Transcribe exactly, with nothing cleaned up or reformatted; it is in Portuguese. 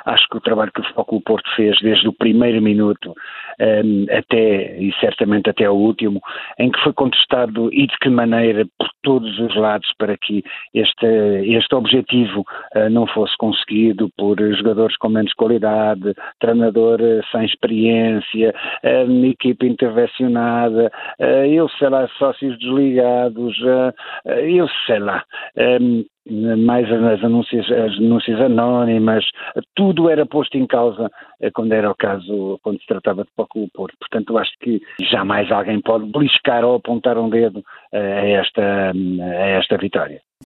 Acho que o trabalho que o Futebol Clube do Porto fez desde o primeiro minuto um, até, e certamente até o último, em que foi contestado e de que maneira por todos os lados para que este, este objetivo uh, não fosse conseguido por jogadores com menos qualidade, treinador uh, sem experiência, uh, equipa intervencionada, uh, eu sei lá, sócios desligados, uh, uh, eu sei lá, um, mais as anúncias, as denúncias anónimas, tudo era posto em causa quando era o caso, quando se tratava de Futebol Clube do Porto. Portanto, eu acho que jamais alguém pode beliscar ou apontar um dedo a esta, a esta vitória.